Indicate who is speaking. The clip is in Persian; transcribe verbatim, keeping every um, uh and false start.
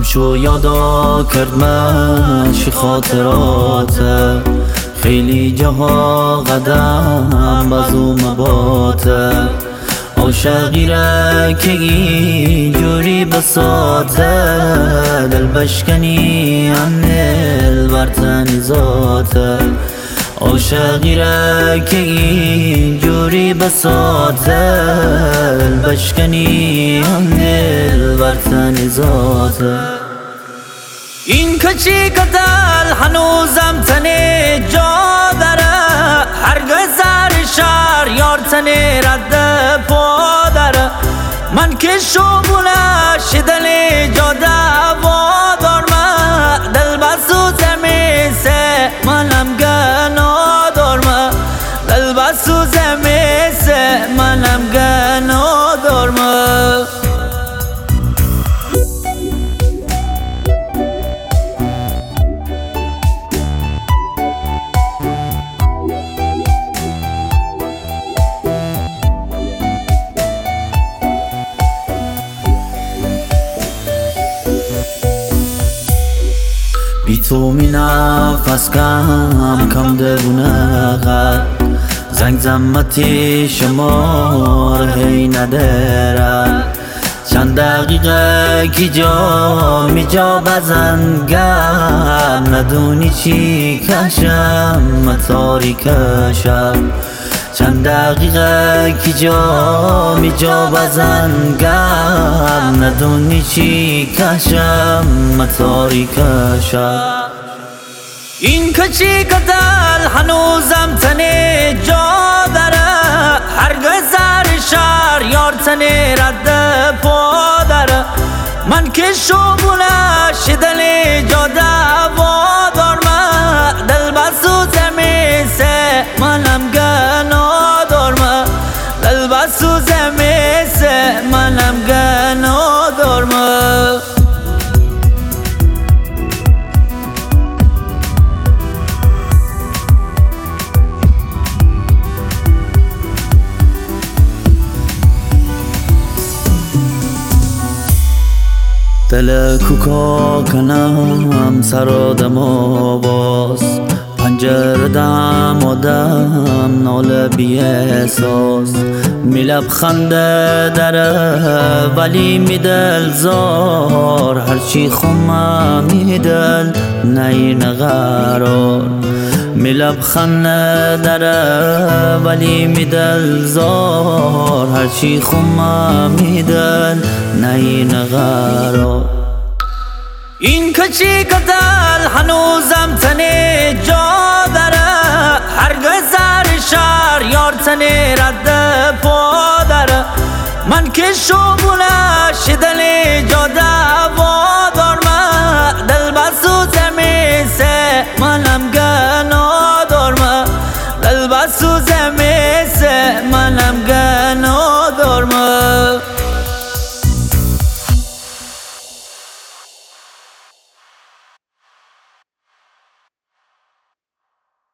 Speaker 1: شو یادا کرد مشی خاطرات خیلی جاها قدم بازو مباته عاشقی را که اینجوری بساته دل بشکنی هم دل برتنی ذاته عاشقی را که اینجوری بساته دل بشکنی هم دل برتنی ذاته این کچی کدل هنوزم تنه جا داره هرگز در شهر یار تنه رد پا داره من که شغلش دل جاده وادار ما دل بسو زمیسه منم گنا دارم دل بسو زمیسه منم گنا دارم بی تو می نفس کم کم درونه غد زنگ زمتی شمار هی ندارد چند دقیقه کی جا می جا بزنگم ندونی چی کشم متاری کشم چند دقیقه کی جا می جا بزنگم ندونی چی کشم متاری کشم این کچی کدل هنوزم تنه جا داره هرگز در شهر یار تنه رد پا داره من که شغلش دل جاده وادار ما دل بسو زمیسه منم گنا دارم دل بسو زمیسه منم گنا دارم دل کوکا کنم سر دم آواز پنجره دم آدم ناله بی احساس می لبخنده داره ولی می دل زار هرچی خمم می دل نین قرار می لبخنده داره ولی می دل زار هرچی خمم می دل نین قرار این کچی کدل هنوزم تنه جا داره هرگز در شهر یار تنه رد پا داره من که شغلش دل جاده